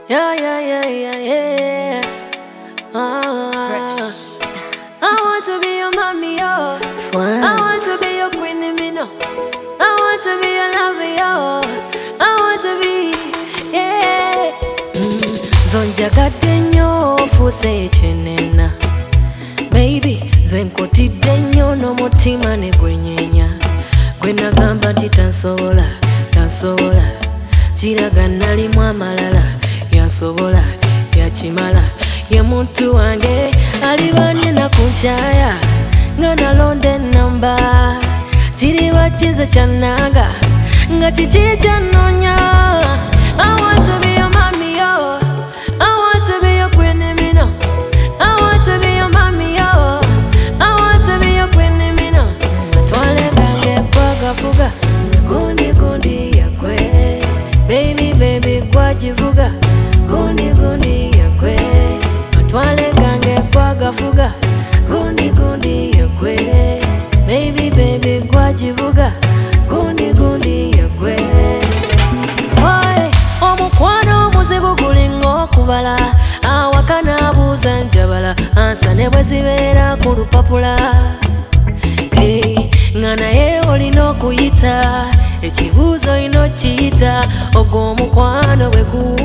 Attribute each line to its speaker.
Speaker 1: Yeah, yeah, yeah, yeah, yeah.
Speaker 2: Fresh.
Speaker 1: I want to be your mommy, yo.
Speaker 2: Swan.
Speaker 1: I want to be your queen, me no. I want to be your lover, yo. I want to be, yeah. Zonjagadde nnyo ofuuse ekyenena. Baby, nze nkutidde nnyo n'omutima ne gwenyeenya. Gwe nagamba nti tansobola, tansobola. Kiraga nalimu amalala. Yansobola, yakimala. Ye muntu wange alibanye na kunkyaya. Nga nalonda ennamba. Kiriba kize kyannanga. Nga kiki kyannoonya. I want to be your mommy, yo. I want to be your queen, me no. I want to be your mommy, yo. I want to be your queen, me no. Atwale gange kwagavuga. Gundi gundi yakwe. Baby, baby, kwajivuga. Gundi gundi yakwe. Atwale gange kwagavuga. Gundi gundi yakwe. Baby, baby, kwajivuga. Gundi gundi yakwe. Oye, omukwano muzibu gulinga okubala. Awaka n'abuuza njabala. Ansa ne bwe zibeera ku lupapula. Nga naye olina okuyita. Ekibuuzo olina okiyita. Ogwo omukwano bwe guwa.